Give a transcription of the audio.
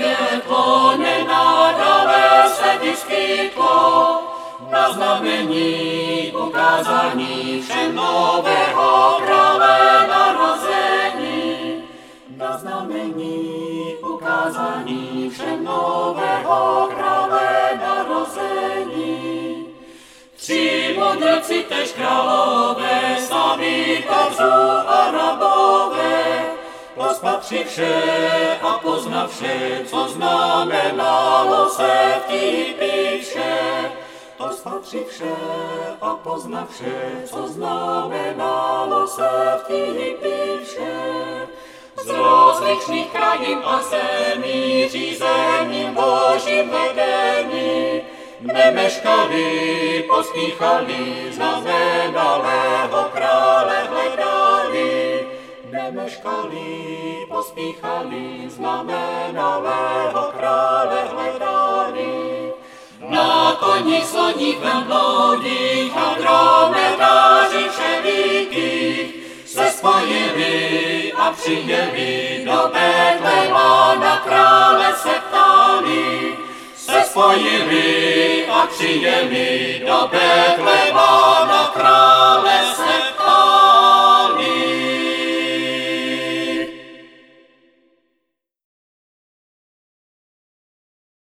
světlo nenadále se vyskytlo, na znamení ukázání všem nového krále narození. Na znamení ukázání všem nového krále narození. Tři mudrci tež králové, sami Tarzů a rabové, pospatřivše a poznavše, co znamenalo se vtipy vše. Pospatřivše a poznavše, co znamenalo se vtipy vše. Z rozličných krajin a zemí, řízením Božím vedení, nemeškali, pospíchali, znamenalého krále hledali. Nemeškali, pospíchali, znamenalého krále hledali. Na koni sloních velbloudých a dromedáři všelikých se spojili a přijeli do Betléma, na krále se ptali. Se spojili a přijeli do Betléma, na krále se